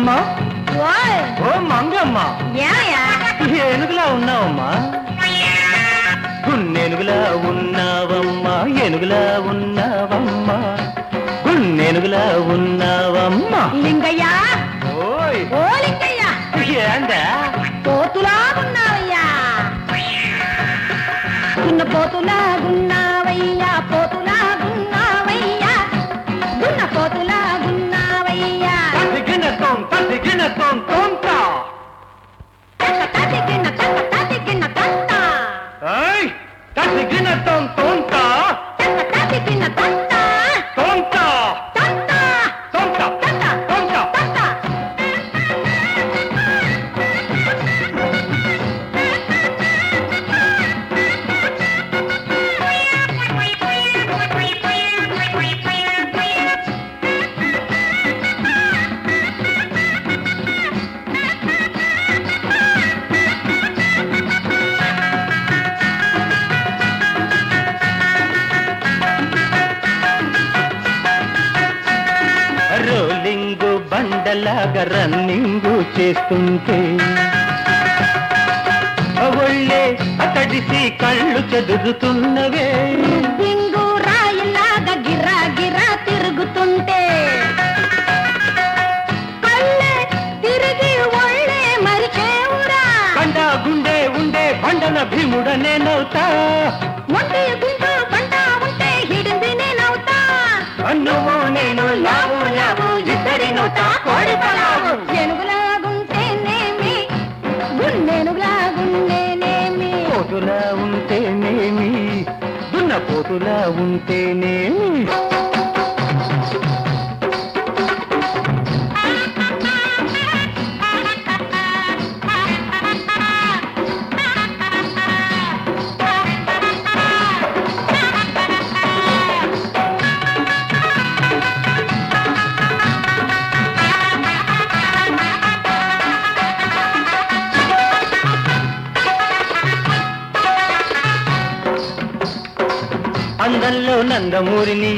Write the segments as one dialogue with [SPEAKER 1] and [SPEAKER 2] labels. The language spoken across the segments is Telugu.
[SPEAKER 1] మంగమ్మ ఓ మంగమ్మ ఏనుగులా ఉన్నావమ్మా గున్నెనుగులా ఉన్నావమ్మా ఏనుగులా ఉన్నావమ్మా గున్నెనుగులా ఉన్నావమ్మా
[SPEAKER 2] లింగయ్య
[SPEAKER 1] ఓయ్
[SPEAKER 2] ఓ లింగయ్య
[SPEAKER 1] ఏందా
[SPEAKER 2] పోతులాగున్నావయ్యా చిన్న పోతులాగున్నావయ్యా పోతులాగున్నావయ్యా గున్న పోతులాగున్నావయ్యా
[SPEAKER 1] తదిగిన తొంత
[SPEAKER 2] తదిగిన తదిగిన తంత
[SPEAKER 1] ఏయ్ తదిగిన తొంత
[SPEAKER 2] తదిగిన తంత
[SPEAKER 1] తొంత
[SPEAKER 2] తంత
[SPEAKER 1] తొంత
[SPEAKER 2] తంత
[SPEAKER 1] తొంత
[SPEAKER 2] తంత
[SPEAKER 1] రోలింగు బండలాగా రన్నింగు చేస్తుంటే ఒళ్ళే అతడిసి కళ్ళు చెదురుతున్నవే
[SPEAKER 2] దింగు రాయిలాగా గిరా గిరా తిరుగుతుంటే కళ్ళే తిరిగి ఒళ్ళే మరిచేవురా
[SPEAKER 1] బండ గుండె ఉండే బండన భీముడ నేనవుతా
[SPEAKER 2] మొండి గుండు బండ ఉంటే హిడింది నేనవుతా
[SPEAKER 1] నువ్వు నేను లావు లావు ఇద్దరి నోట కోడి పలావు
[SPEAKER 2] ఏనుగులాగుంటేనేమి గున్నెనుగులాగుండేనేమి
[SPEAKER 1] పోతులా ఉంటేనేమి దున్న పోతులా ఉంటేనేమి అందంలో నందమూరిని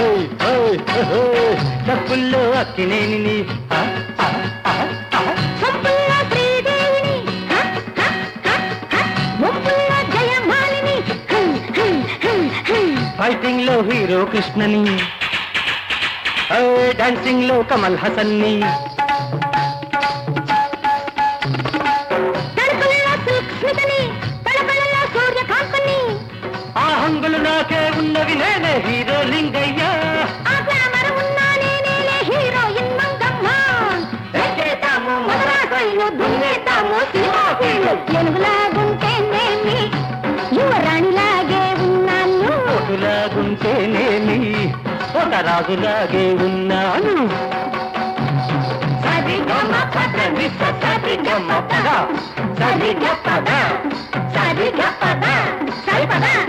[SPEAKER 1] డబ్బుల్లో అక్కినేని
[SPEAKER 2] సంపుల్లో శ్రీదేవిని ముప్పుల్లో జయమాలిని
[SPEAKER 1] ఫైటింగ్ లో హీరో కృష్ణని డాన్సింగ్ లో కమల్ హసన్ని
[SPEAKER 2] తడుకుల్లో సిల్క్ స్మితని తడకళ్ళలో సూర్యకాంతని
[SPEAKER 1] ఆ హంగులు నాకే ఉన్నవి నేనే హీరో లింగయ్య
[SPEAKER 2] ఆ గ్లామర్ ఉన్నా నేనేలే హీరోయిన్ మంగమ్మ ఎక్కేతాము మదరాసైలు దున్నేతాము సినిమాకులు ఏనుగులాగుంటేనేమి యువరాణిలాగే ఉన్నాను
[SPEAKER 1] పోతులాగుంటేనేమి ఒక రాజులాగే ఉన్నాను
[SPEAKER 2] సరిగమ పద నిస్స సరిగమ పద సరిగ పద సరిగ పద సరిపద